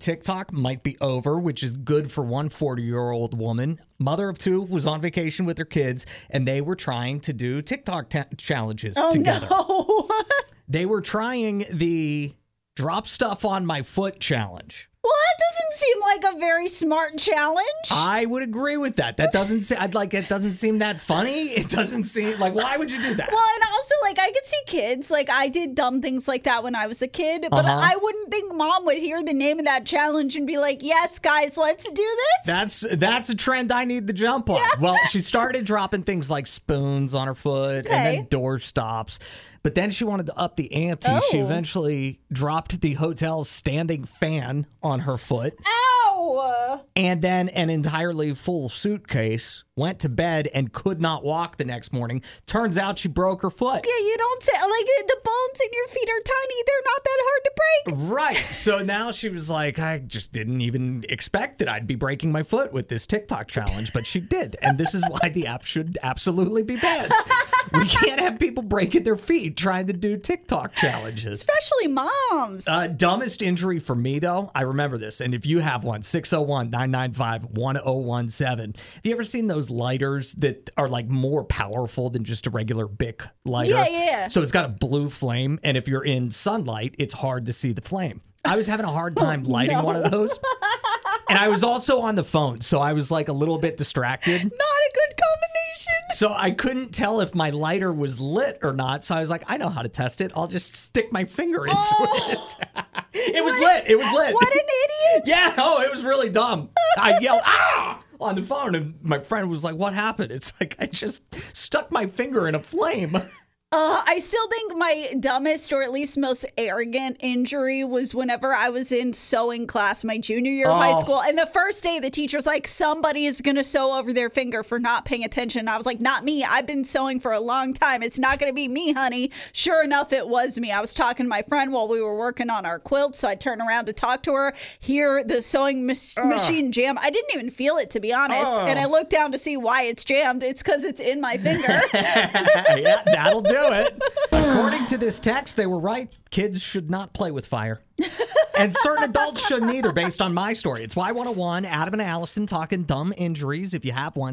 TikTok might be over, which is good for one 40-year-old woman. Mother of two was on vacation with her kids, and they were trying to do TikTok challenges together. No. They were trying the drop stuff on my foot challenge. Well, that doesn't seem like a very smart challenge. I would agree with that. That doesn't seem, it doesn't seem that funny. It doesn't seem like, why would you do that? Well, and also, like, I could see kids, like, I did dumb things like that when I was a kid, but I wouldn't think mom would hear the name of that challenge and be like, yes, guys, let's do this. That's a trend I need to jump on. Yeah. Well, she started dropping things like spoons on her foot and then door stops. But then she wanted to up the ante. Oh. She eventually dropped the hotel's standing fan on her foot. Ow! And then an entirely full suitcase, went to bed and could not walk the next morning. Turns out she broke her foot. Yeah, you don't say, like, the bones in your feet are tiny. They're not that hard to break. Right. So now she was like, I just didn't even expect that I'd be breaking my foot with this TikTok challenge, but she did. And this is why the app should absolutely be banned. We can't have people breaking their feet trying to do TikTok challenges. Especially moms. Dumbest injury for me, though, I remember this. And if you have one, 601-995-1017. Have you ever seen those lighters that are like more powerful than just a regular Bic lighter? Yeah. So it's got a blue flame. And if you're in sunlight, it's hard to see the flame. I was having a hard time lighting one of those. And I was also on the phone, so I was like a little bit distracted. Not a good combination. So I couldn't tell if my lighter was lit or not. So I was like, I know how to test it. I'll just stick my finger into it. It was lit. It was lit. What an idiot. Yeah. Oh, it was really dumb. I yelled, ah! On the phone, and my friend was like, what happened? It's like, I just stuck my finger in a flame. I still think my dumbest, or at least most arrogant injury was whenever I was in sewing class my junior year of high school. And the first day, the teacher's like, somebody is going to sew over their finger for not paying attention. And I was like, not me. I've been sewing for a long time. It's not going to be me, honey. Sure enough, it was me. I was talking to my friend while we were working on our quilt. So I turned around to talk to her, hear the sewing machine jam. I didn't even feel it, to be honest. And I looked down to see why it's jammed. It's because it's in my finger. Yeah, that'll do it. According to this text, they were right. Kids should not play with fire. And certain adults shouldn't either, based on my story. It's Y101, Adam and Allison talking dumb injuries. If you have one,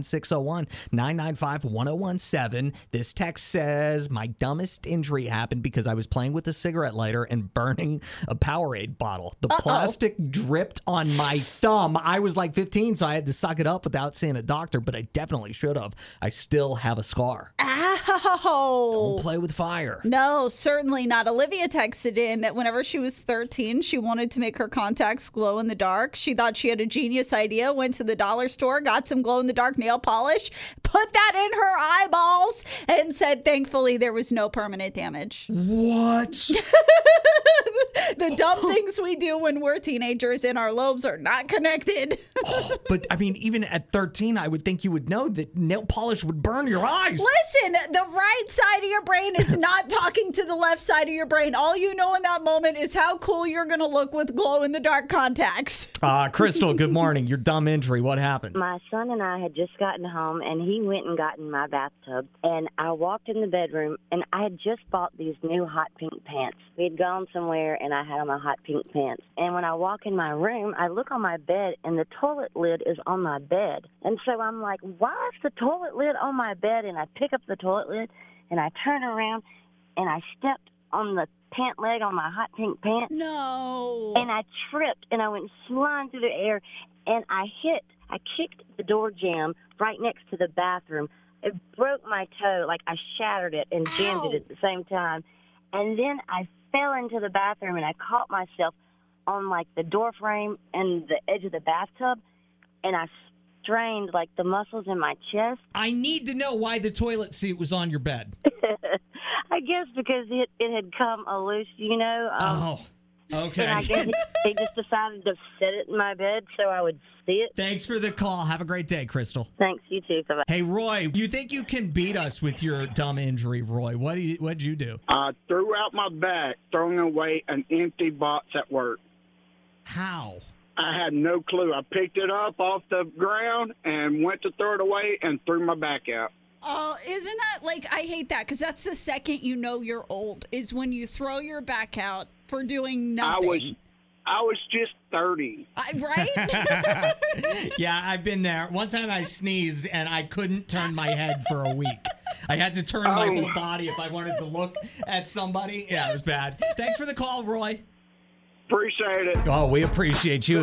601-995-1017. This text says, my dumbest injury happened because I was playing with a cigarette lighter and burning a Powerade bottle. The plastic dripped on my thumb. I was like 15, so I had to suck it up without seeing a doctor, but I definitely should have. I still have a scar. Ow! Don't play with fire. No, certainly not. Olivia texted in that whenever she was 13, she wanted to make her contacts glow in the dark. She thought she had a genius idea, went to the dollar store, got some glow in the dark nail polish, put that in her eyeballs, and said, thankfully, there was no permanent damage. What? The dumb things we do when we're teenagers and our lobes are not connected. But, I mean, even at 13, I would think you would know that nail polish would burn your eyes. Listen, the right side of your brain is not talking to the left side of your brain. All you know in that moment is how cool you're going to look with glow-in-the-dark contacts. Crystal, good morning. Your dumb injury. What happened? My son and I had just gotten home, and he went and got in my bathtub. And I walked in the bedroom, and I had just bought these new hot pink pants. We had gone somewhere, and I had on my hot pink pants. And when I walk in my room, I look on my bed, and the toilet lid is on my bed. And so I'm like, why is the toilet lid on my bed? And I pick up the toilet lid, and I turn around, and I stepped on the pant leg on my hot pink pants. No. And I tripped, and I went flying through the air, and I kicked the door jamb right next to the bathroom. It broke my toe, like I shattered it and jammed it at the same time. And then I fell into the bathroom, and I caught myself on, like, the door frame and the edge of the bathtub, and I strained, like, the muscles in my chest. I need to know why the toilet seat was on your bed. I guess because it had come loose, you know. Okay. And I guess they just decided to set it in my bed so I would see it. Thanks for the call. Have a great day, Crystal. Thanks, you too. Bye-bye. Hey, Roy, you think you can beat us with your dumb injury, Roy? What'd you do? I threw out my bag, throwing away an empty box at work. How? I had no clue. I picked it up off the ground and went to throw it away and threw my back out. Oh, isn't that, like, I hate that, because that's the second you know you're old, is when you throw your back out for doing nothing. I was just 30. Right? Yeah, I've been there. One time I sneezed and I couldn't turn my head for a week. I had to turn my whole body if I wanted to look at somebody. Yeah, it was bad. Thanks for the call, Roy. Appreciate it. Oh, we appreciate you.